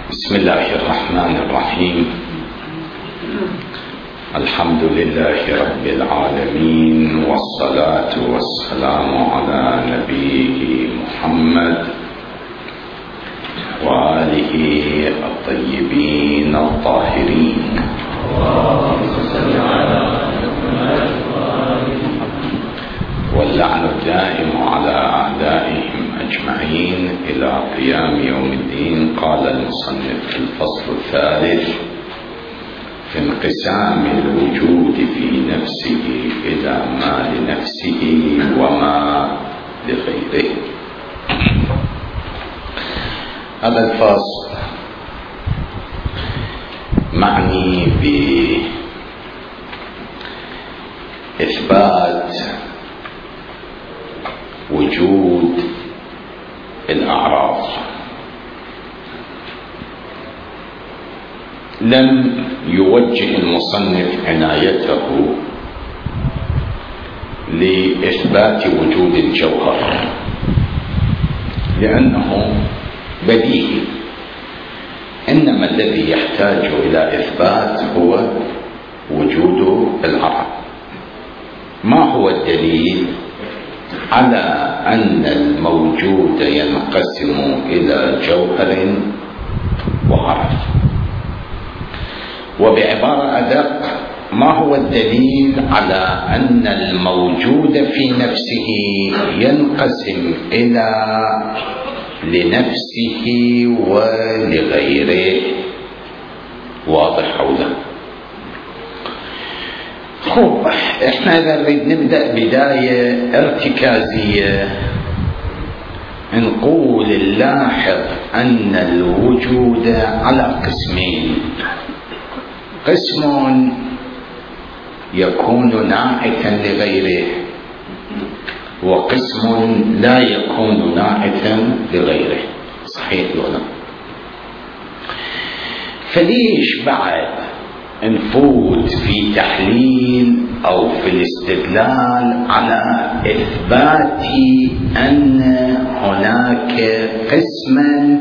بسم الله الرحمن الرحيم. الحمد لله رب العالمين، والصلاة والسلام على نبيه محمد وآله الطيبين الطاهرين. واللعن الدائم على أعدائهم أجمعين إلى قيام يوم الدين. قال المصنف في الفصل الثالث في انقسام الوجود في نفسه إلى ما لنفسه وما لغيره. هذا الفصل معني بإثبات وجود الأعراض. لم يوجه المصنف عنايته لإثبات وجود الجوهر لأنه بديهي، إنما الذي يحتاج إلى إثبات هو وجود العرض. ما هو الدليل على أن الموجود ينقسم إلى جوهر وعرض؟ وبعبارة أدق، ما هو الدليل على أن الموجود في نفسه ينقسم إلى لنفسه ولغيره؟ واضح أو لا؟ خب، احنا إذا نريد نبدأ بداية ارتكازية نقول نلاحظ أن الوجود على قسمين: قسم يكون ناعتا لغيره، وقسم لا يكون ناعتا لغيره. صحيح ولا؟ فليش بعد نفوت في تحليل أو في الاستدلال على إثبات أن هناك قسما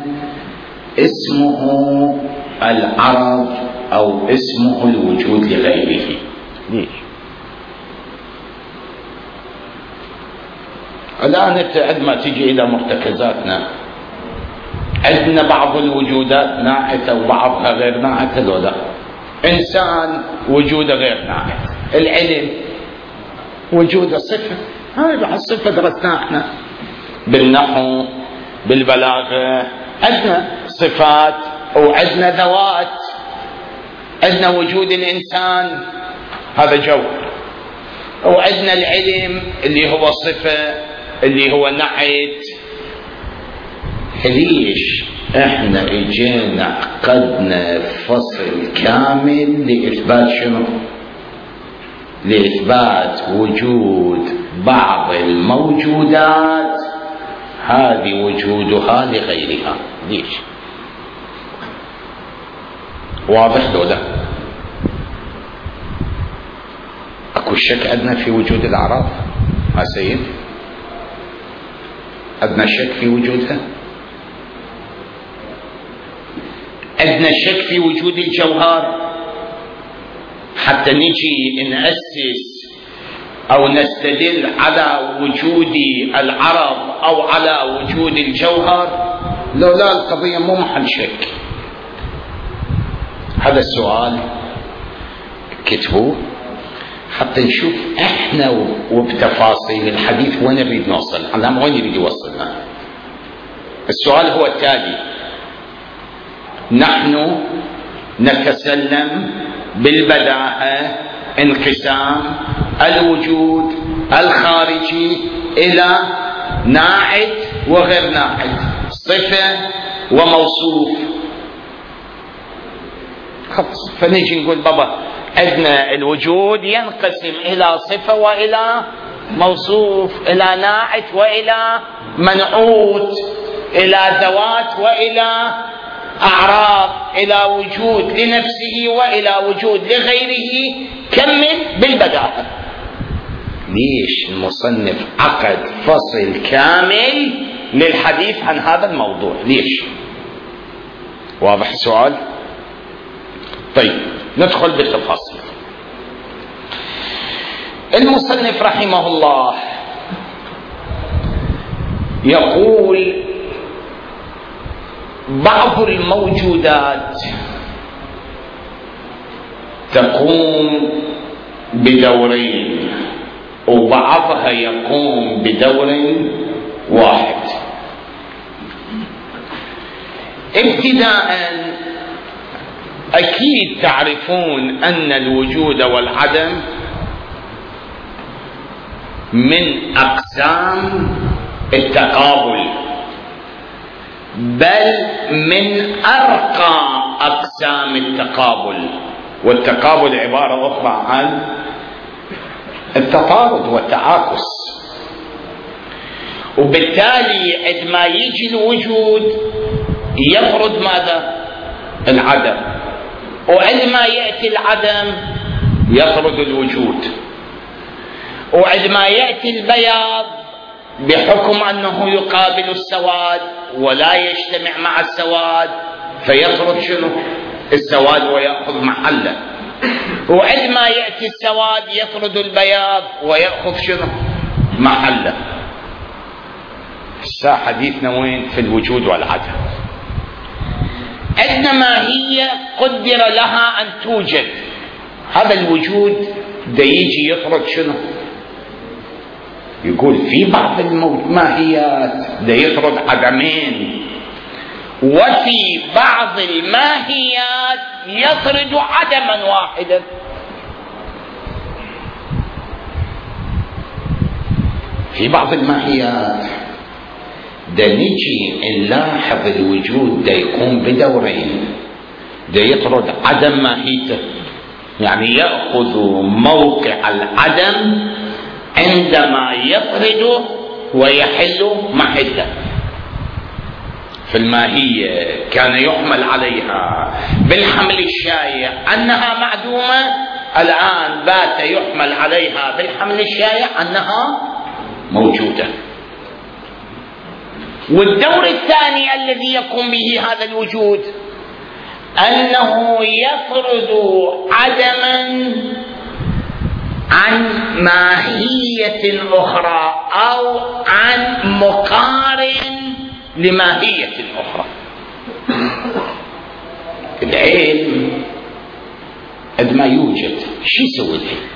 اسمه العرض أو اسمه الوجود لغيره؟ ليش؟ الآن عندما تجي إلى مرتكزاتنا عندنا بعض الوجودات ناعتة وبعضها غير ناعتة. لو لا، إنسان وجوده غير ناعت، العلم وجوده صفة، هاي بعد صفة درسناها احنا بالنحو بالبلاغة. عندنا صفات وعندنا ذوات. عندنا وجود الإنسان هذا جوهر، وعندنا العلم اللي هو صفة اللي هو نعت. ليش احنا اجينا عقدنا فصل كامل لإثبات شنو؟ لإثبات وجود بعض الموجودات هذه وجودها لغيرها. ليش؟ واضح لو لا؟ اكو شك عندنا في وجود الأعراض ما سيد؟ عندنا شك في وجودها؟ عندنا شك في وجود الجوهر حتى نجي نأسس أو نستدل على وجود العرض أو على وجود الجوهر؟ لولا القضية مو محل شك. هذا السؤال كتبوه حتى نشوف احنا وبتفاصيل الحديث وين نريد نوصل، على وين يريد يوصلنا. السؤال هو التالي: نحن نتسلم بالبداهة انقسام الوجود الخارجي إلى ناعت وغير ناعت، صفة وموصوف. خلاص، فنيجي نقول بابا عندنا الوجود ينقسم إلى صفة وإلى موصوف، إلى ناعت وإلى منعوت، إلى ذوات وإلى أعراض، إلى وجود لنفسه وإلى وجود لغيره. كمل بالبداهة. ليش المصنف عقد فصل كامل للحديث عن هذا الموضوع؟ ليش؟ واضح السؤال؟ طيب ندخل بالتفاصيل. المصنف رحمه الله يقول بعض الموجودات تقوم بدورين وبعضها يقوم بدور واحد. ابتداء أكيد تعرفون أن الوجود والعدم من أقسام التقابل، بل من أرقى أقسام التقابل. والتقابل عبارة أخرى عن التطارد والتعاكس. وبالتالي عندما يجي الوجود يفرض ماذا؟ العدم، وعندما يأتي العدم يفرض الوجود، وعندما يأتي البياض بحكم أنه يقابل السواد ولا يجتمع مع السواد فيطرد شنو؟ السواد ويأخذ محله، وعندما يأتي السواد يطرد البياض ويأخذ شنو؟ محله. الساعة حديثنا وين؟ في الوجود والعدم. عندما هي قدر لها أن توجد، هذا الوجود دا يجي يطرد شنو؟ يقول في بعض الماهيات دا يطرد عدمين، وفي بعض الماهيات يطرد عدما واحدا. في بعض الماهيات دا نجي نلاحظ الوجود دا يقوم بدورين، دا يطرد عدم ماهيته، يعني يأخذ موقع العدم عندما يطرده ويحل محله. في الماهية كان يحمل عليها بالحمل الشائع أنها معدومة، الآن بات يحمل عليها بالحمل الشائع أنها موجودة. والدور الثاني الذي يقوم به هذا الوجود أنه يفرض عدما عن ماهية أخرى أو عن مقارن لماهية أخرى. العلم عندما يوجد شو يسوي العلم؟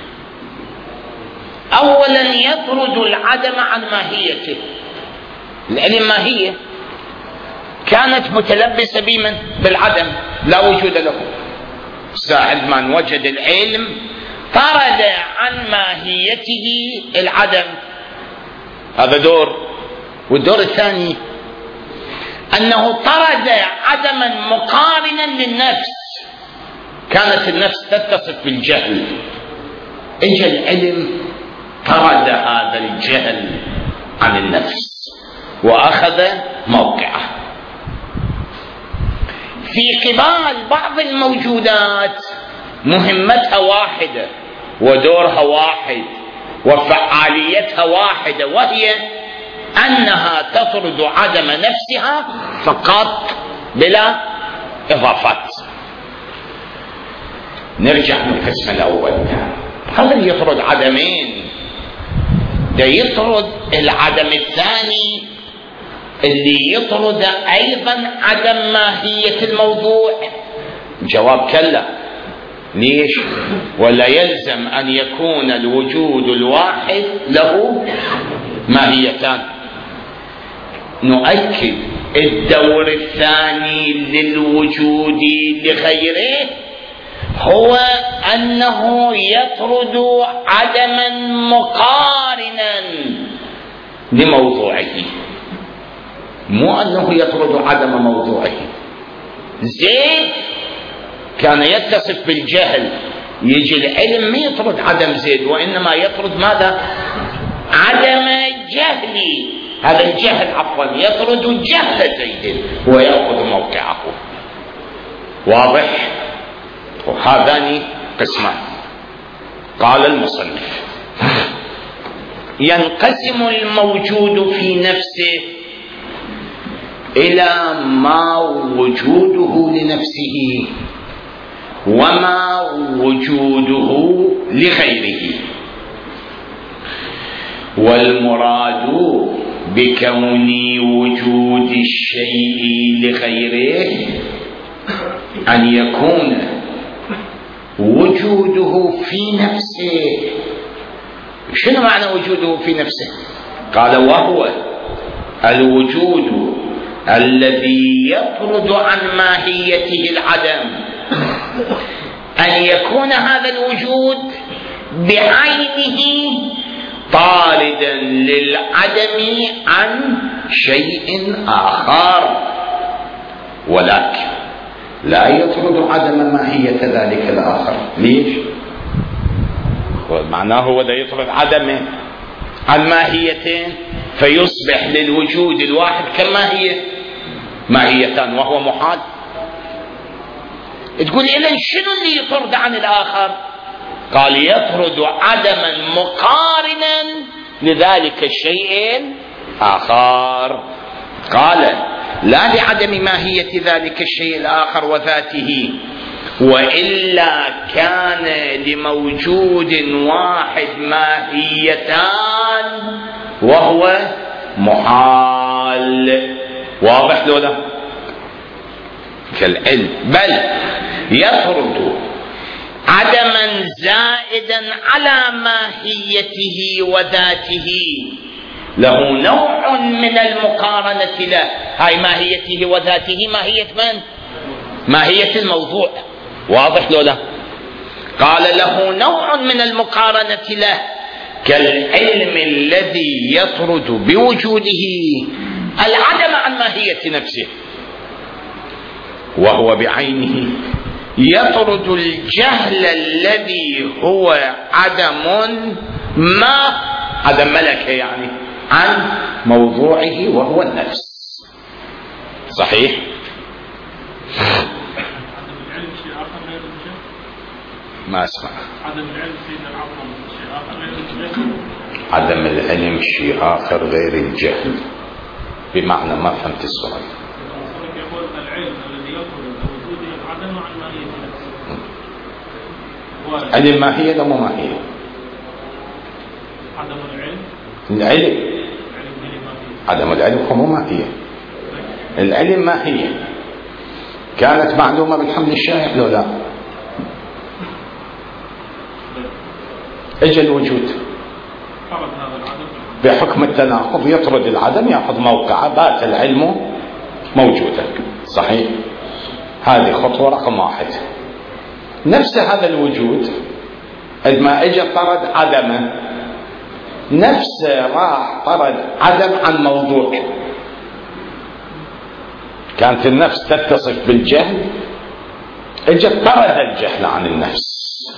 أولا يطرد العدم عن ماهيته. العلم ماهية كانت متلبسة بمن؟ بالعدم، لا وجود له. ساعد من وجد العلم طرد عن ماهيته العدم، هذا دور. والدور الثاني أنه طرد عدما مقارنا للنفس، كانت النفس تتصف بالجهل، اجى العلم طرد هذا الجهل عن النفس وأخذ موقعه. في قبال بعض الموجودات مهمتها واحدة ودورها واحد وفعاليتها واحدة، وهي أنها تطرد عدم نفسها فقط بلا إضافات. نرجع للقسم الأول، هذا اللي يطرد عدمين، ده يطرد العدم الثاني اللي يطرد أيضا عدم ماهية الموضوع. جواب كلا. ليش؟ ولا يلزم أن يكون الوجود الواحد له ماهيتان. نؤكد الدور الثاني للوجود لغيره هو أنه يطرد عدما مقارنا لموضوعه، مو أنه يطرد عدم موضوعه. زيد كان يتصف بالجهل، يجي العلم ما يطرد عدم زيد، وإنما يطرد ماذا؟ عدم جهلي، هذا الجهل عفوا يطرد جهل زيد ويأخذ موقعه. واضح؟ وهذان قسمان. قال المصنف: ينقسم الموجود في نفسه إلى ما وجوده لنفسه وما وجوده لغيره. والمراد بكون وجود الشيء لغيره أن يكون وجوده في نفسه. شنو معنى وجوده في نفسه؟ قال وهو الوجود الذي يطرد عن ماهيته العدم، أن يكون هذا الوجود بعينه طاردا للعدم عن شيء آخر، ولكن لا يطرد عدم ماهية ذلك الآخر. ليش؟ معناه هو لا يطرد عدمه عن ماهيتين فيصبح للوجود الواحد كماهية ماهيتان وهو محال. تقول إذن شنو اللي يطرد عن الآخر؟ قال يطرد عدما مقارنا لذلك الشيء آخر. قال لا لعدم ماهية ذلك الشيء الآخر وذاته، وإلا كان لموجود واحد ماهيتان وهو محال. واضح لولا؟ كالعلم. بل يطرد عدما زائدا على ماهيته وذاته له نوع من المقارنة له. هاي ماهيته وذاته ماهية من؟ ماهية الموضوع. واضح لولا؟ قال له نوع من المقارنة له كالعلم الذي يطرد بوجوده العدم عن ماهية نفسه، وهو بعينه يطرد الجهل الذي هو عدم ملكة يعني عن موضوعه وهو النفس. صحيح؟ ما اسمع. عدم العلم شيء آخر غير الجهل. بمعنى ما فهمت السؤال. يقول العلم الذي يطرد وجوده العدم عن ماهية نفسه. علم ماهية ولا مو ماهية؟ عدم العلم عدم العلم هو مو ماهية. العلم ماهية كانت معلومة بالحمل الشائع لو لا؟ اجى الوجود بحكم التناقض يطرد العدم يأخذ موقعه، بات العلم موجودا. صحيح؟ هذه خطوة رقم 1. نفس هذا الوجود عندما اجى طرد عدمه، نفسه راح طرد عدم عن موضوع. كانت النفس تتصف بالجهل، اجى طرد الجهل عن النفس.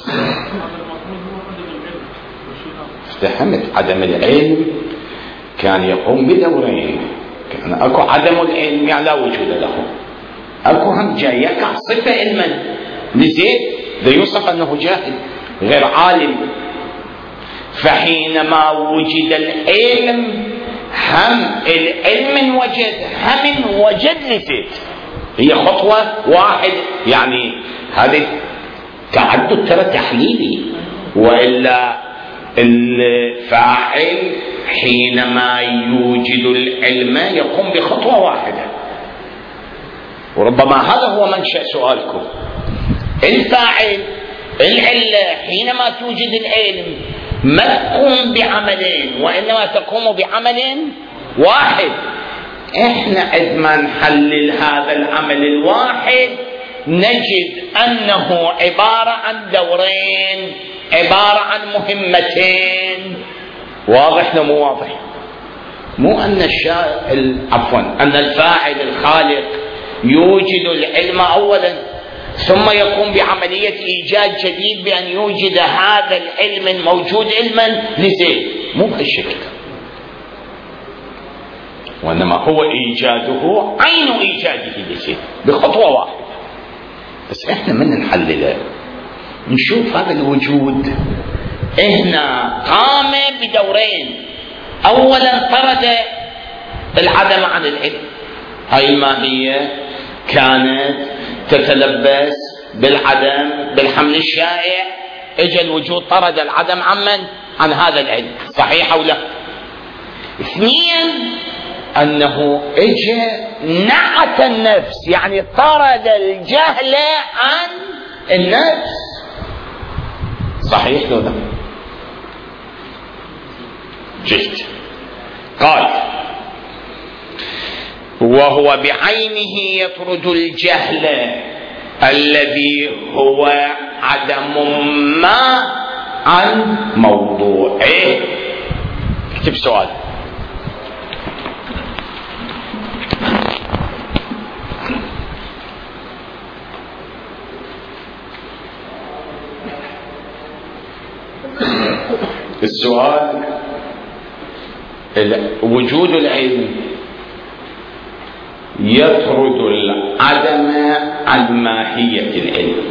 افتهمت؟ عدم العلم كان يقوم بدورين. كان اكو عدم العلم يعني لا وجود له، اكو هم جاي يقع صفة علما لزيد ليوصف انه جاهل غير عالم. فحينما وجد العلم هم العلم وجد لزيد. هي خطوة واحد يعني هذه تعدد ترى تحليلي، وإلا الفاعل حينما يوجد العلم يقوم بخطوة واحدة. وربما هذا هو منشأ سؤالكم. الفاعل العلة حينما توجد العلم ما تقوم بعملين وإنما تقوم بعمل واحد. احنا عندما نحلل هذا العمل الواحد نجد أنه عبارة عن دورين، عبارة عن مهمتين. واضح لو مو واضح؟ مو أن أن الفاعل الخالق يوجد العلم أولا ثم يقوم بعملية إيجاد جديد بأن يوجد هذا العلم الموجود علما لزيد. مو بهالشكل، وإنما هو إيجاده عين إيجاده لزيد بخطوة واحدة. بس إحنا من نحلله نشوف هذا الوجود هنا قام بدورين. أولا طرد العدم عن العلم، هاي الماهية كانت تتلبس بالعدم بالحمل الشائع، اجى الوجود طرد العدم عن هذا العلم. صحيح او لا؟ اثنين، انه اجى نعت النفس، يعني طرد الجهل عن النفس. صحيح لو لا؟ جئت قال وهو بعينه يطرد الجهل الذي هو عدم ما عن موضوعه. اكتب سؤال. السؤال: وجود العلم يطرد العدم عن ماهية العلم،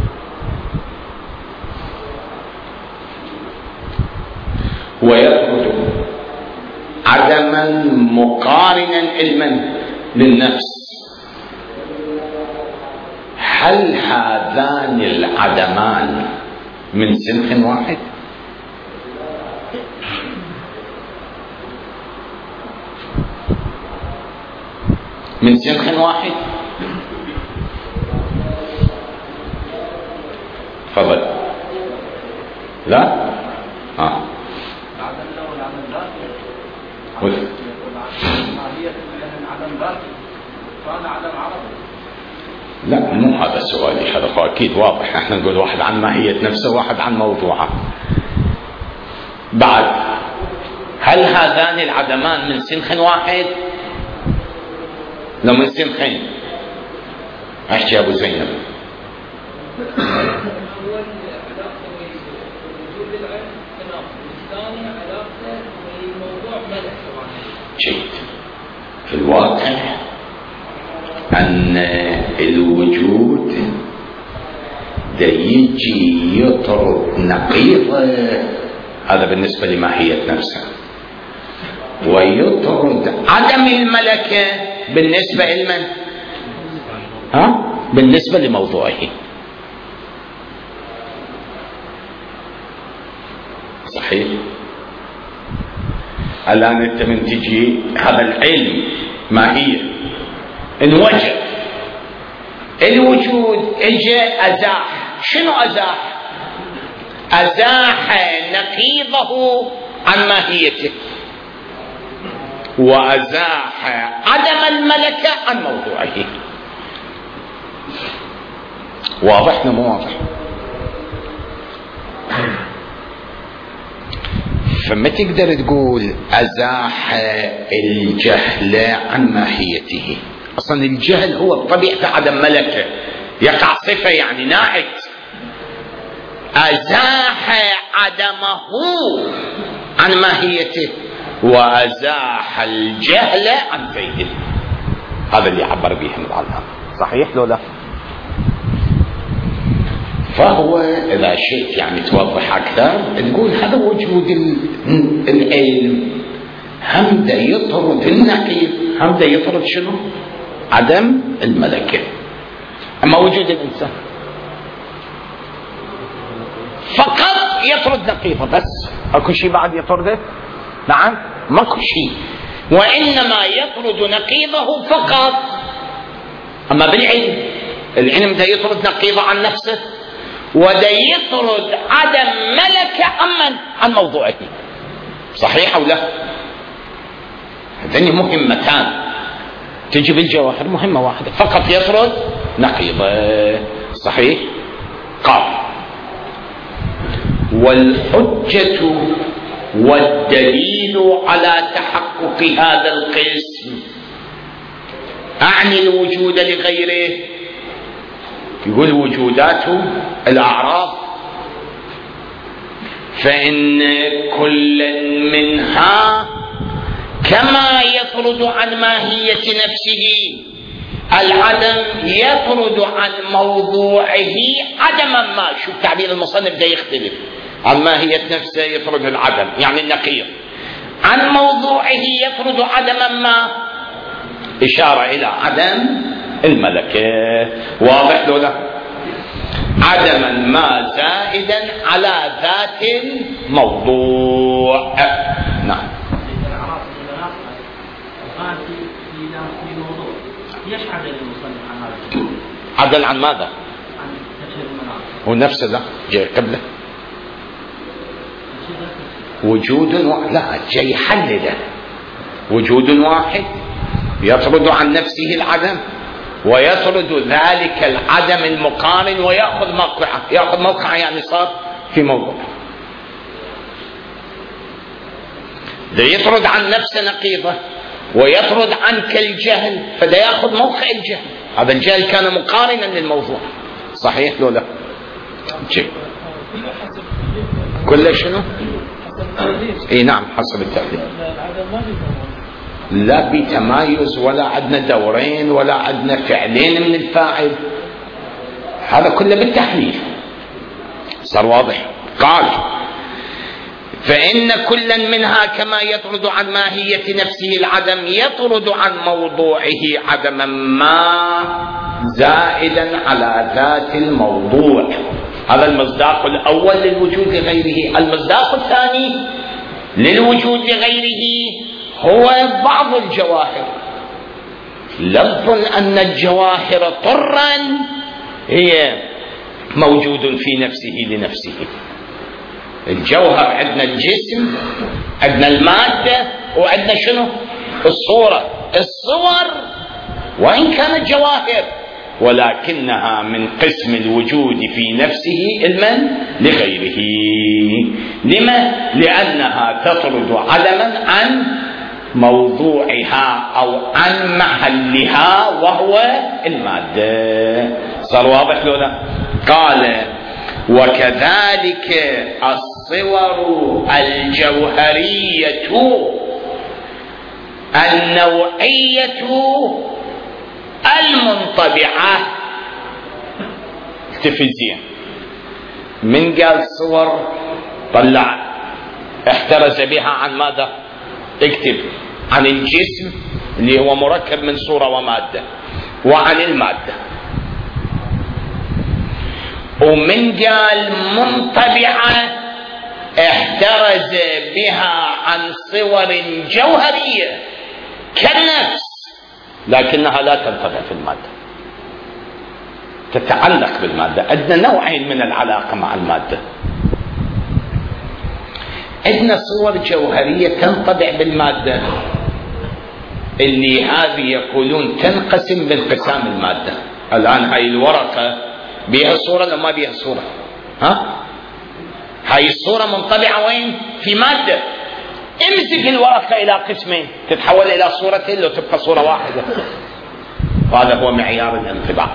ويطرد عدما مقارنا علما للنفس. هل هذان العدمان من سنخ واحد؟ من سنخ واحد؟ تفضل. لا؟ لا، مو هذا سؤالي، هذا أكيد واضح. احنا نقول واحد عن ماهية نفسه وواحد عن موضوعه. بعد، هل هذان العدمان من سنخ واحد؟ لو من سنخين احكي ابو زينب. جيد. في الواقع ان الوجود دا يجي يطرد نقيضه، هذا بالنسبه لماهيه نفسه، ويطرد عدم الملكه بالنسبة لمن؟ بالنسبة لموضوعه. صحيح. الآن أنت من تجي هذا العلم ماهية انوجد الوجود، اجى أزاح. شنو أزاح؟ أزاح نقيضه عن ماهيته، وأزاح عدم الملكة عن موضوعه. واضح مو واضح؟ فما تقدر تقول أزاح الجهل عن ماهيته. أصلا الجهل هو بطبيعة عدم ملكة، يقع صفة يعني ناعت. أزاح عدمه عن ماهيته وأزاح الجهل عن فيده. هذا اللي عبر به المعلم. صحيح لو لا؟ فهو إذا شئت يعني توضح أكثر تقول هذا وجود العلم هم دا يطرد النقيض، هم دا يطرد شنو؟ عدم الملكة. أما وجود الإنسان فقط يطرد نقيضه بس، أكو شيء بعد يطرده؟ نعم، ماكو شيء، وإنما يطرد نقيضه فقط. أما العلم دا يطرد نقيضه عن نفسه، ودا يطرد عدم ملكة عن موضوعه. صحيح أو لا؟ هذين مهمتان تجي بالجواهر، مهمة واحدة فقط يطرد نقيضه. صحيح؟ قال: والحجة والدليل على تحقق هذا القسم، أعني الوجود لغيره. يقول وجودات الأعراض، فإن كل منها كما يطرد عن ماهية نفسه العدم يطرد عن موضوعه عدما ما. شو تعبير المصنف ده يختلف. عن ماهية نفسه يطرد العدم يعني النقيض، عن موضوعه يطرد عدما ما. إشارة إلى عدم الملكة. واضح لو لا؟ عدما ما زائدا على ذات الموضوع. نعم. عدل عن ماذا؟ هو نفسه لا جاي قبله وجود لا جاي حلله وجود واحد يطرد عن نفسه العدم ويطرد ذلك العدم المقارن ويأخذ موقعه. يأخذ موقعه يعني صار في موضوع. ده يطرد عن نفسه نقيضه ويطرد عنك الجهل، فده يأخذ موقع الجهل. هذا الجهل كان مقارنا للموضوع. صحيح لو لا؟ جي. كل شنو؟ اي نعم حسب التعليل. لا بتمايز ولا عندنا دورين ولا عندنا فعلين من الفاعل، هذا كله بالتحليل. صار واضح؟ قال فإن كلا منها كما يطرد عن ماهية نفسه العدم يطرد عن موضوعه عدما ما زائدا على ذات الموضوع. هذا المصداق الأول للوجود لغيره. المصداق الثاني للوجود لغيره هو بعض الجواهر. لفظ أن الجواهر طرا هي موجود في نفسه لنفسه. الجوهر عندنا الجسم، عندنا المادة، وعندنا شنو؟ الصورة. الصور وإن كانت جواهر ولكنها من قسم الوجود في نفسه المن لغيره. لما؟ لأنها تطرد عدما عن موضوعها أو عن محلها وهو المادة. صار واضح لو لا؟ قال وكذلك الصور الجوهرية النوعية المنطبعة. التلفزيون من قال صور طلع احترز بها عن ماذا؟ اكتب عن الجسم اللي هو مركب من صورة ومادة، وعن المادة. ومن قال منطبعة احترز بها عن صور جوهرية كالنفس لكنها لا تنطبع في المادة، تتعلق بالمادة. عندنا نوعين من العلاقة مع المادة. عندنا صور جوهرية تنطبع بالمادة اللي هذه يقولون تنقسم بانقسام المادة. الآن هاي الورقة بها صورة ولا ما بها صورة؟ هاي الصورة منطبعة وين؟ في مادة. امسك الورقة إلى قسمين تتحول إلى صورتين لو تبقى صورة واحدة. وهذا هو معيار الانطباع.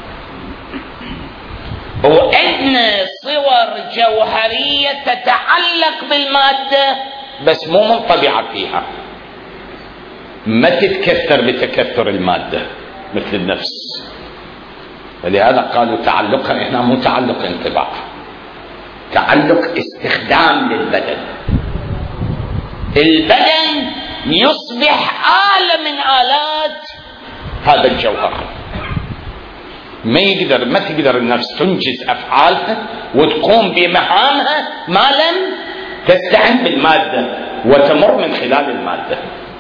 وعندنا صور جوهرية تتعلق بالمادة بس مو منطبعة فيها، ما تتكثر بتكثر المادة مثل النفس. ولهذا قالوا تعلقها هنا مو تعلق انطباع، تعلق استخدام للبدن. البدن يصبح آلة من آلات هذا الجوهر. ما تقدر النفس تنجز أفعالها وتقوم بمهامها ما لم تستعن بالمادة وتمر من خلال المادة.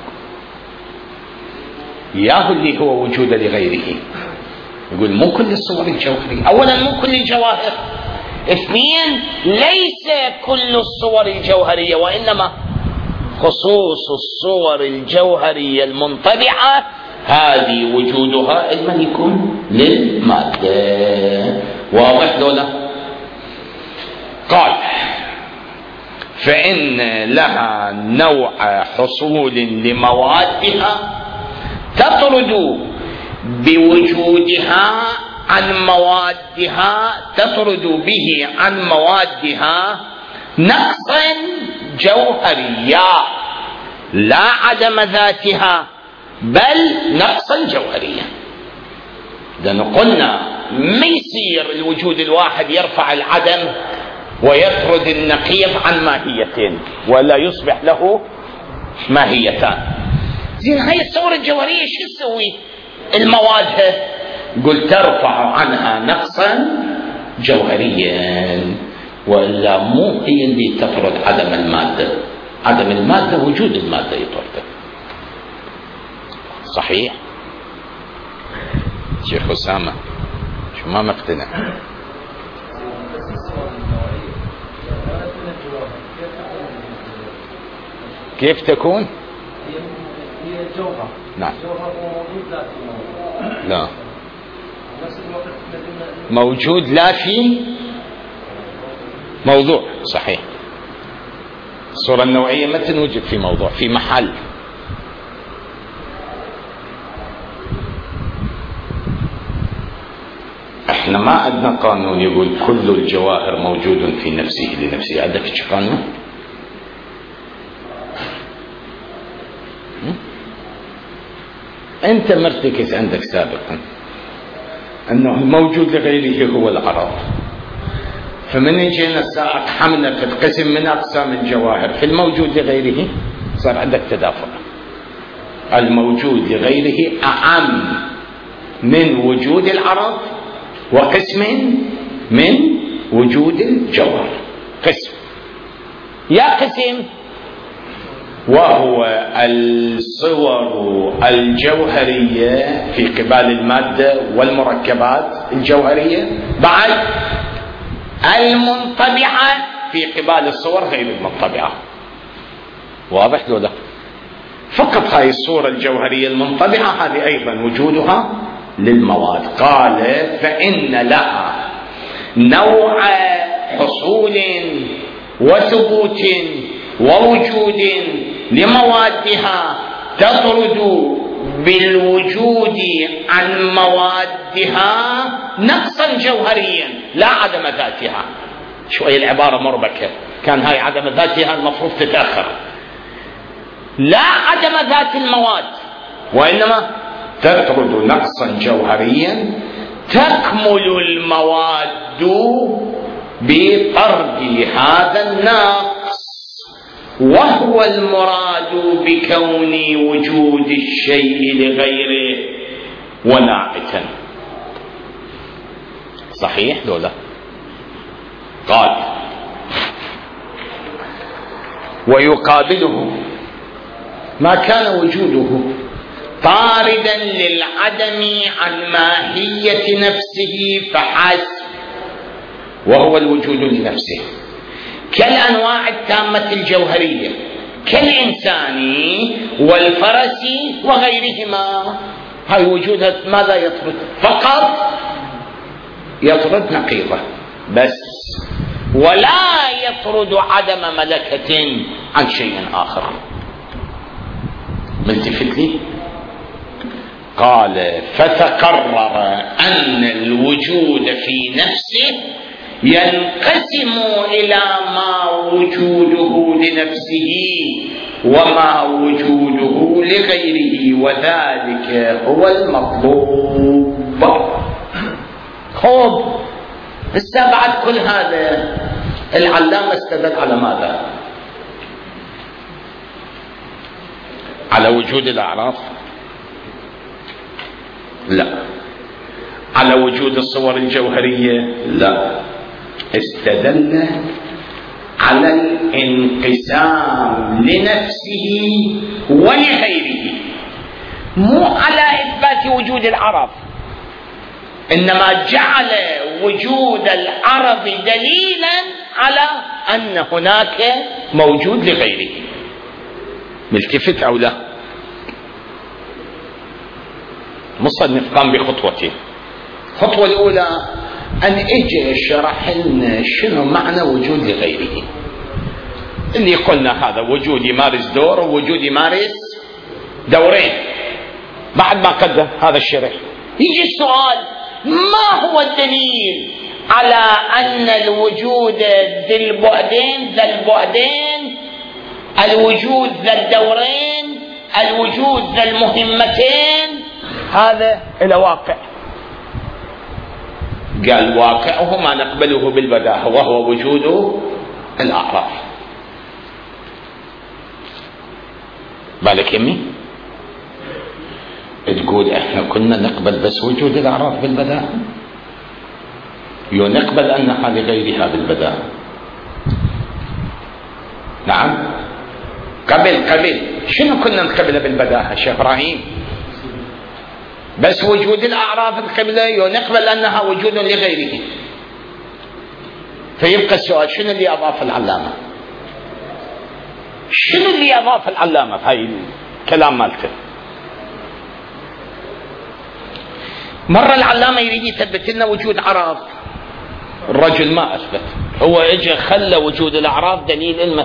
ياهو اللي هو وجود لغيره. يقول مو كل الصور الجوهرية. أولا مو كل الجواهر. اثنين ليس كل الصور الجوهرية، وإنما خصوص الصور الجوهرية المنطبعة هذه وجودها إما يكون للمادة. واضح دولا؟ قال فإن لها نوع حصول لموادها تطرد بوجودها عن موادها، تطرد به عن موادها نقصا جوهريا لا عدم ذاتها بل نقصا جوهريا. لأنه قلنا ما يصير الوجود الواحد يرفع العدم ويطرد النقيض عن ماهيتين ولا يصبح له ماهيتان. زين هاي الصور الجوهرية شو تسوي؟ الموادها قل ترفع عنها نقصا جوهريا، وإلا مو هي اللي تطرد عدم المادة. عدم المادة وجود المادة يطرده. صحيح؟ شيخ أسامة شو ما مقتنع؟ كيف تكون؟ هي الجوهر. نعم. الجوهر موجود لا في موضوع. لا. موجود لا في موضوع. صحيح. الصورة النوعية ما تنوجد في موضوع، في محل. احنا ما عندنا قانون يقول كل الجواهر موجود في نفسه لنفسه. عندك شي قانون؟ انت مرتكز عندك سابقا انه الموجود لغيره هو العرض، فمن جينا الساعة حملنا في قسم من اقسام الجواهر في الموجود لغيره صار عندك تدافع. الموجود لغيره اعم من وجود العرض وقسم من وجود الجوهر. قسم يا قسم وهو الصور الجوهرية في قبال المادة والمركبات الجوهرية، بعد المنطبعة في قبال الصور غير المنطبعة. واضح ولا لا؟ فقط هاي الصورة الجوهرية المنطبعة هذه أيضا وجودها للمواد. قال فإن لها نوع حصول وثبوت ووجود لموادها تطرد بالوجود عن موادها نقصا جوهريا لا عدم ذاتها. شوية العبارة مربكة، كان هاي عدم ذاتها المفروض تتأخر. لا عدم ذات المواد، وإنما تطرد نقصا جوهريا تكمل المواد بطرد هذا النقص، وهو المراد بكون وجود الشيء لغيره وناعتا. صحيح لولا؟ قال ويقابله ما كان وجوده طاردا للعدم عن ماهية نفسه فحسب، وهو الوجود لنفسه، كالأنواع التامة الجوهرية كالإنسان والفرس وغيرهما. هاي وجودها ماذا يطرد؟ فقط يطرد نقيضة بس، ولا يطرد عدم ملكة عن شيء آخر. ملتفت لي؟ قال فتقرر أن الوجود في نفسه ينقسم إلى ما وجوده لنفسه وما وجوده لغيره، وذلك هو المطلوب. خب هسه بعد كل هذا العلامة استدل على ماذا؟ على وجود الأعراف؟ لا. على وجود الصور الجوهرية؟ لا. استدل على الانقسام لنفسه ولغيره، مو على إثبات وجود العرض، إنما جعل وجود العرض دليلا على أن هناك موجود لغيره. ملتفت أو لا؟ مصنف قام بخطوتين. الخطوة الأولى أن إجي شرح لنا شنو معنى وجود لغيره، اللي قلنا هذا وجود يمارس دور ووجود يمارس دورين. بعد ما قدم هذا الشرح يجي السؤال: ما هو الدليل على أن الوجود ذي البعدين الوجود ذا الدورين الوجود ذا المهمتين هذا الواقع؟ قال واقعه ما نقبله بالبداهة وهو وجود الأعراف. بالك يمي؟ تقول احنا كنا نقبل بس وجود الاعراف بالبداهة، نقبل انها لغيرها بالبداهة. نعم قبل شنو كنا نقبله بالبداهة شيخ ابراهيم؟ بس وجود الاعراف القبلة نقبل انها وجود لغيره. فيبقى السؤال شنو اللي اضاف العلامة؟ شنو اللي اضاف العلامة في هاي الكلام مالته؟ مرة العلامة يريد يثبت لنا وجود اعراف، الرجل ما اثبت، هو اجى خلى وجود الاعراف دليل علمه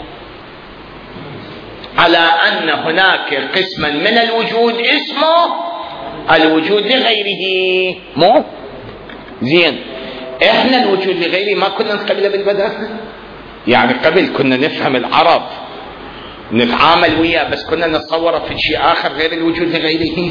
على ان هناك قسما من الوجود اسمه الوجود لغيره. مو زين، احنا الوجود لغيره ما كنا نقبله بالبداهة، يعني قبل كنا نفهم العرب نتعامل وياه بس كنا نتصوره في شيء اخر غير الوجود لغيره.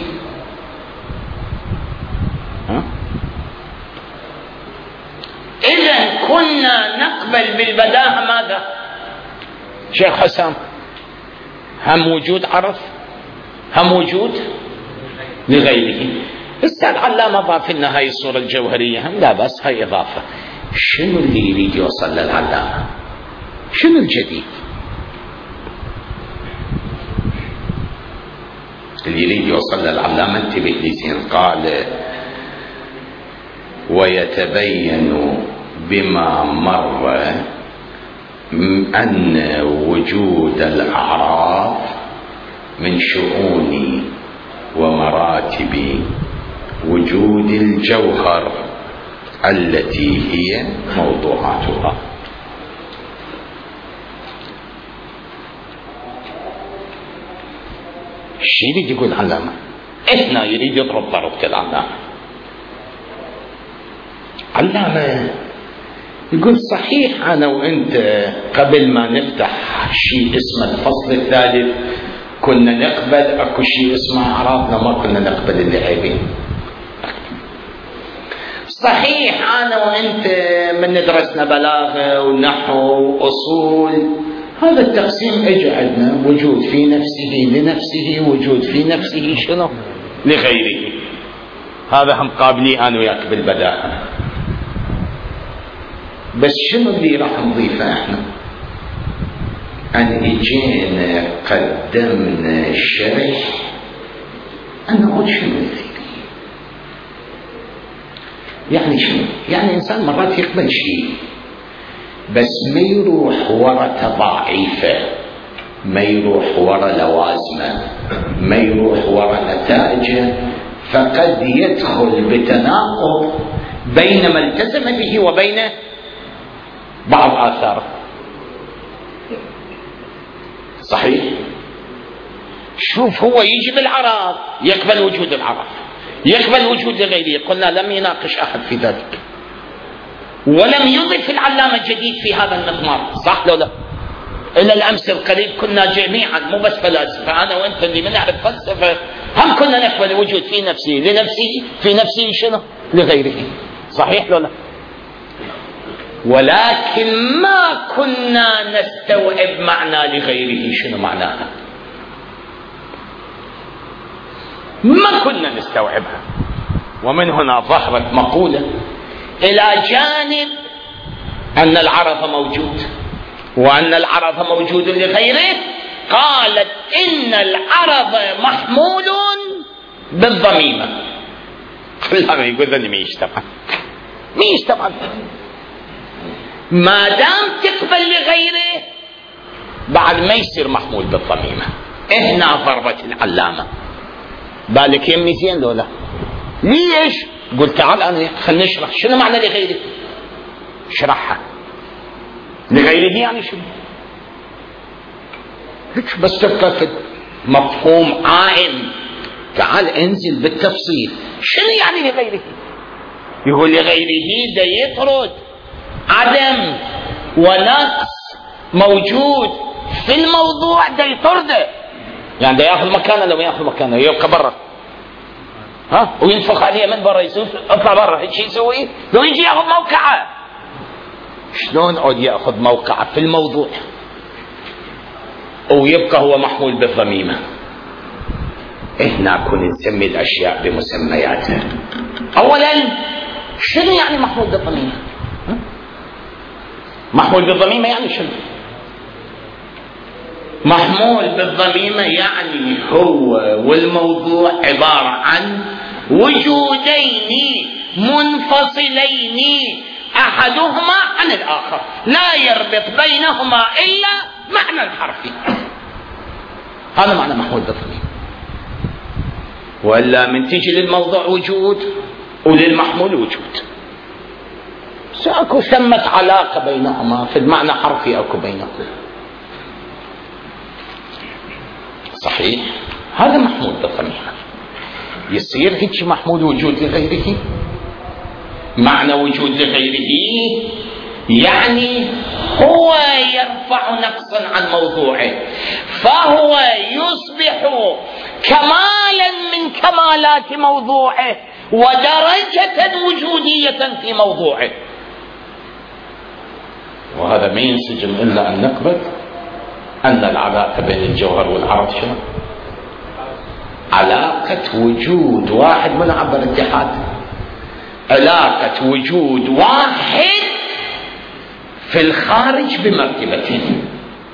اذا كنا نقبل بالبداهة ماذا شيخ حسام؟ هم وجود عرف هم وجود لغيره. هسه العلامة ضاف لنا هاي الصورة الجوهرية، هم لا بس هاي إضافة. شنو اللي يريد يوصل للعلامة؟ شنو الجديد اللي يريد يوصل للعلامة؟ انتبه لي زين. قال ويتبين بما مر أن وجود الأعراف من شؤون ومراتب وجود الجوهر التي هي موضوعاتها. شو يريد يقول علامة؟ احنا يريد يضرب ضربة العلامة. علامة يقول صحيح أنا وأنت قبل ما نفتح شيء اسمه الفصل الثالث كنا نقبل أكو شيء اسمه أعراضنا، ما كنا نقبل اللي عيبين. صحيح أنا وأنت من درسنا بلاغة ونحو وأصول، هذا التقسيم اجى عندنا وجود في نفسه لنفسه، وجود في نفسه شنو لغيره. هذا هم قابلي أنا وياك بالبداهة. بس شنو اللي راح نضيفه احنا؟ أن اجينا قدمنا الشرح أن نقول شنو الغيري. يعني شنو؟ يعني إنسان مرات يقبل شيء بس ما يروح ورا تضاعيفه، ما يروح ورا لوازمه، ما يروح ورا نتائجه، فقد يدخل بتناقض بين ما التزم به وبين بعض آثاره. صحيح؟ شوف هو يجي بالعرض يقبل وجود العرض، يقبل وجود غيره، قلنا لم يناقش أحد في ذلك ولم يضف العلامة جديد في هذا المضمار، صح لو لا؟ إلى الأمس القريب كنا جميعا مو بس فلاسفة، أنا وأنت اللي بنعرف فلسفة هم كنا نقبل وجود في نفسه لنفسه، في نفسه شنو لغيره، صحيح لو لا؟ ولكن ما كنا نستوعب معنى لغيره شنو معناها، ما كنا نستوعبها. ومن هنا ظهرت مقولة إلى جانب أن العرض موجود وأن العرض موجود لغيره، قالت إن العرض محمول بالضميمة. لا يقول ذني ميش طبعا ما دام تقبل لغيره بعد ما يصير محمول بالضميمة. هنا ضربة العلامة. بالك يمي زين لو لا؟ ليش؟ قلت تعال أنا خلنا نشرح شنو معنى لغيره. اشرحها. لغيره يعني شنو؟ بس تبقى في مفهوم عائم. تعال انزل بالتفصيل. شنو يعني لغيره؟ يقول لغيره ده يطرد عدم ونقص موجود في الموضوع، ده يطرده، يعني ده ياخذ مكانه لو ياخذ مكانه يبقى برا، ها، وينفخ عليه من برا، يسوي اطلع برا، ايش يسوي؟ لو يجي ياخذ موقعه. شلون عود ياخذ موقعه في الموضوع ويبقى هو محمول بالضميمه؟ هنا كنا نسمي الأشياء بمسمياتها. أولا شنو يعني محمول بالضميمة؟ محمول بالضميمة يعني شنو؟ محمول بالضميمة يعني هو والموضوع عبارة عن وجودين منفصلين أحدهما عن الآخر لا يربط بينهما إلا معنى الحرفي. هذا معنى محمول بالضميمة. ولا من تيجي للموضوع وجود وللمحمول وجود، سأكو ثمة علاقة بينهما في المعنى حرفي، أكو بينهما صحيح. هذا محمول بالضميمة. يصير هيك محمول وجود لغيره. معنى وجود لغيره يعني هو يرفع نقصا عن موضوعه، فهو يصبح كمالا من كمالات موضوعه ودرجة وجودية في موضوعه. وهذا ما ينسجم إلا أن نقبل أن العلاقة بين الجوهر والعرض شنو؟ علاقة وجود واحد، من عبر الاتحاد، علاقة وجود واحد في الخارج بمرتبتين.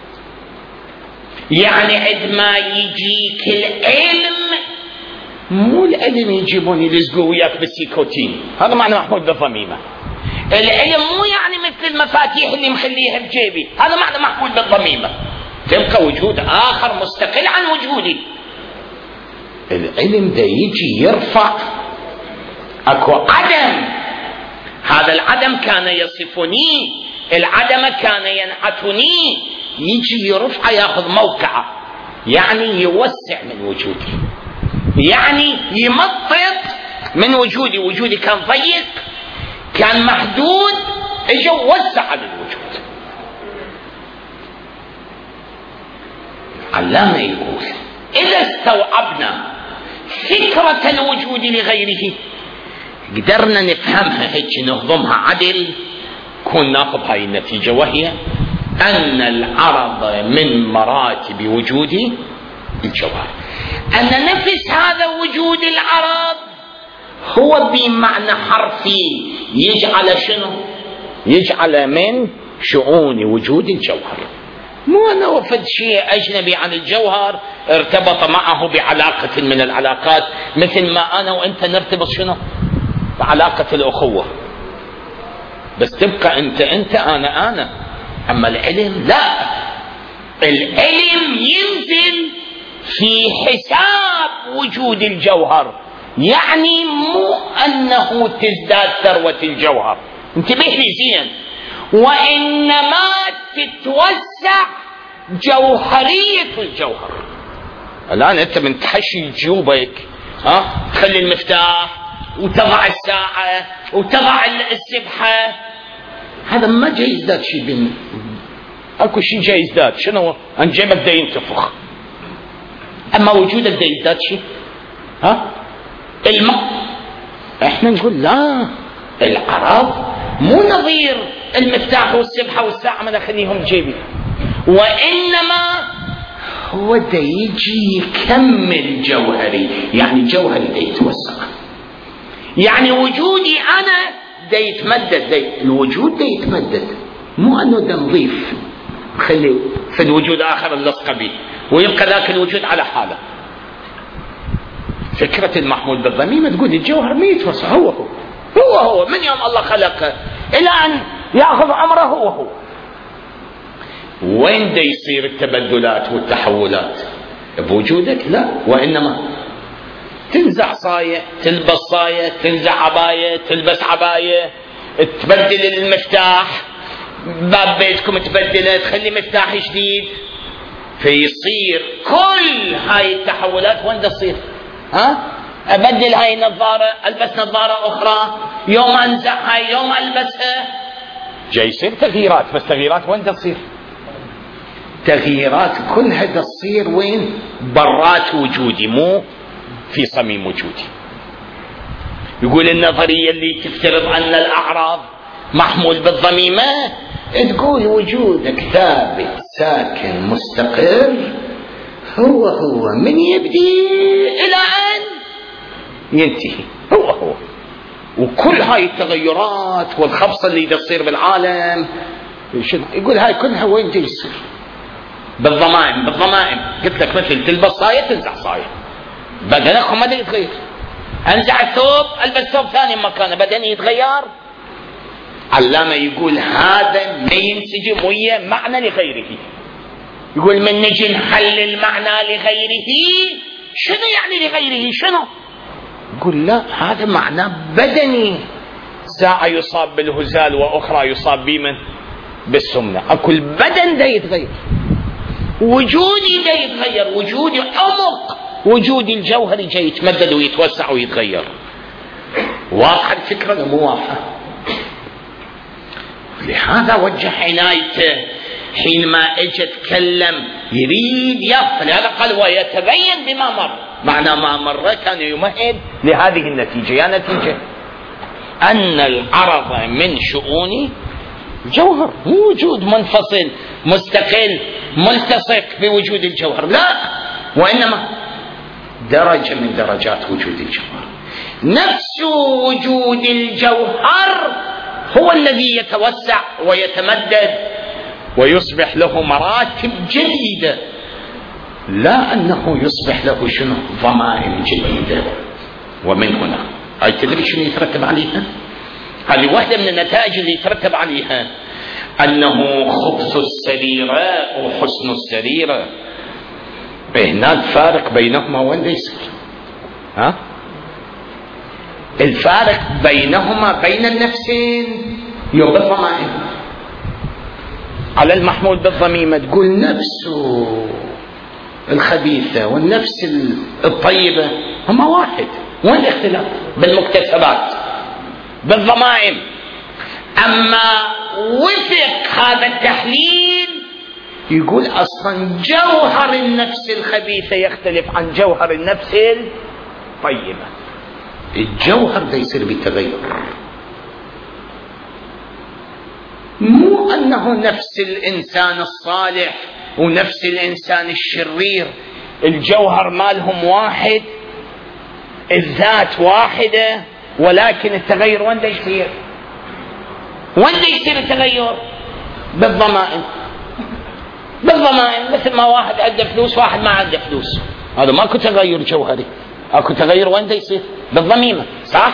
يعني عندما يجيك العلم، مو العلم يجيبون يلزقوا وياك بالسيكوتين، هذا معنى محمول بالضميمة. العلم مو يعني مثل المفاتيح اللي مخليها بجيبي، هذا معنى محمول بالضميمة. تبقى وجود آخر مستقل عن وجودي. العلم ده يجي يرفع اكو عدم، هذا العدم كان يصفني، العدم كان ينعتني، يجي يرفع ياخذ موقعه، يعني يوسع من وجودي، يعني يمطط من وجودي. وجودي كان ضيق، كان محدود، اجى وسع للوجود. العلامة يقول إذا استوعبنا فكرة الوجود لغيره قدرنا نفهمها هيك، نهضمها عدل، كون ناخذ هاي النتيجة، وهي أن العرض من مراتب وجود الجوهر، أن نفس هذا وجود العرض هو بمعنى حرفي يجعل شنو؟ يجعل من شؤون وجود الجوهر. مو أنا وفد شيء أجنبي عن الجوهر ارتبط معه بعلاقة من العلاقات، مثل ما أنا وأنت نرتبط شنو؟ بعلاقة الأخوة، بس تبقى أنت أنا. أما العلم لا، العلم ينزل في حساب وجود الجوهر، يعني مو أنه تزداد ثروة الجوهر، انتبه لي زين، وإنما تتوسع جوهرية الجوهر. الآن أنت من تحشي جيوبك تخلي المفتاح وتضع الساعة وتضع السبحة، هذا ما جاي يزداد شيء اكو شيء جاي يزداد، شنو؟ أن جيبك دا ينتفخ، أما وجودك دا يزداد شيء. الماء احنا نقول لا، العرض مو نظير المفتاح والسبحة والساعة ما نخليهم جيبي، وإنما هو دا يجي يكمل جوهري، يعني جوهري دا يتوسع، يعني وجودي أنا دا يتمدد، الوجود دا يتمدد، مو أنه دا نضيف خلي في الوجود آخر اللصق به ويبقى ذاك الوجود على حاله. فكرة المحمول بالضميمة تقول الجوهر ما يتوسع، هو من يوم الله خلقه إلى أن يأخذ عمره هو. وين دا يصير التبدلات والتحولات؟ بوجودك؟ لا، وإنما تنزع صاية تلبس صاية، تنزع عباية تلبس عباية، تبدل المفتاح، باب بيتكم تبدله تخلي مفتاح جديد، فيصير كل هاي التحولات وين دا تصير؟ أبدل هاي النظارة ألبس نظارة أخرى، يوم أنزع هاي يوم ألبسها، جاي يصير تغييرات، بس تغييرات وين دا تصير؟ تغييرات كلها دا تصير وين؟ برات وجودي، مو في صميم وجودي. يقول النظرية اللي تفترض أن الأعراض محمول بالضميمة تقول وجودك ثابت ساكن مستقر هو من يبدي إلى أن ينتهي هو. وكل هاي التغيرات والخبصة اللي تصير بالعالم يقول هاي كلها وين يصير؟ بالضمائم. قلت لك مثل تلبس صاية تنزع صاية، بدنكم ما يتغير. انزع الثوب البس ثوب ثاني مكانه، بدني يتغير. علامة يقول هذا ما ينسجم ويا معنى لغيره. يقول من نجي نحلل معنى لغيره، شنو يعني لغيره؟ شنو؟ يقول لا، هذا معنى بدني. ساعة يصاب بالهزال وأخرى يصاب بمن؟ بالسمنة. أكو البدن ده يتغير، وجودي ده يتغير، وجودي عمق، وجودي الجوهري جاي يتمدد ويتوسع ويتغير. واضحة الفكرة ولا مو واضحة؟ لهذا وجه عنايته حينما اجى تكلم يريد يفصل. لهذا قال ويتبين بما مر. معنى ما مر كان يمهد لهذه النتيجة. يا نتيجة أن العرض من شؤون الجوهر، مو وجود منفصل مستقل ملتصق بوجود الجوهر، لا، وإنما درجة من درجات وجود الجوهر. نفس وجود الجوهر هو الذي يتوسع ويتمدد ويصبح له مراتب جديدة، لا أنه يصبح له شنو؟ ضمائر جديدة. ومن هنا هاي تدري شنو يترتب عليها؟ هذه واحدة من النتائج اللي يترتب عليها أنه خبث السريرة وحسن السريرة. هناك فارق بينهما وين يصير؟ الفارق بينهما بين النفسين بالضمائر. على المحمول بالضميمة تقول نفسه الخبيثة والنفس الطيبة هما واحد. وين الاختلاف؟ بالمكتسبات، بالضمائم. أما وفق هذا التحليل يقول أصلا جوهر النفس الخبيثة يختلف عن جوهر النفس الطيبة. الجوهر ده يصير بالتغير، مو أنه نفس الإنسان الصالح ونفس الإنسان الشرير. الجوهر مالهم واحد، الذات واحدة، ولكن التغير وين يصير؟ وين يصير التغير؟ بالضمائم. مثل ما واحد عنده فلوس واحد ما عنده فلوس، هذا ماكو تغير جوهري. اكو تغير وين يصير؟ بالضميمة، صح؟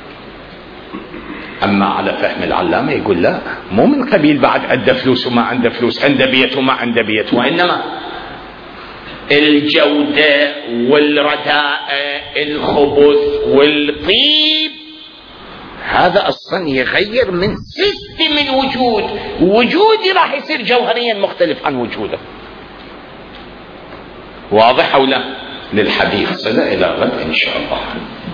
أما على فهم العلامة يقول لا، مو من قبيل بعد عنده فلوس وما عنده فلوس، عنده بيت وما عنده بيت، وإنما الجودة والرداءة، الخبث والطيب، هذا أصلا يغير من سيستم الوجود. وجودي راح يصير جوهريا مختلف عن وجوده. واضح أو لا؟ للحديث صلة إلى غد إن شاء الله.